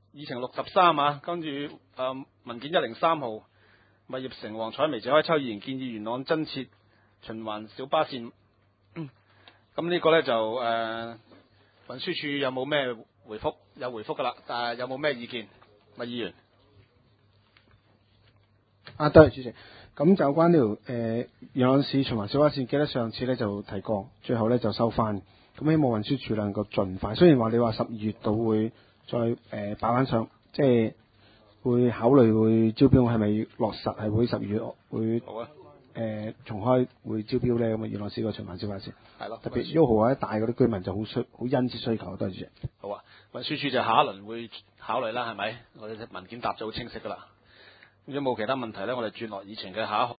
議程63啊，跟住文件103號，物業城黃彩薇謝開秋議員建議元朗增設循環小巴線。咁呢個呢，就運輸署有冇咩回覆？有回覆㗎啦，但係有冇咩意見？麥議員。 多謝主席。咁就關呢條元朗市循環小巴線，記得上次咧就提過，最後咧就收翻。咁希望運輸署能夠盡快。雖然話你話12月度會再擺翻上，即係會考慮會招標，係咪落實係會12月會好啊。 重開會招標咧？咁啊元朗市個循環小巴線係咯。 特別1號或者大嗰啲居民就好殷切需求。多謝主席。 好啊，運輸署就下一輪會考慮啦，係咪？我哋文件答咗好清晰㗎啦。如果冇其他問題咧，我哋轉落議程嘅下一項。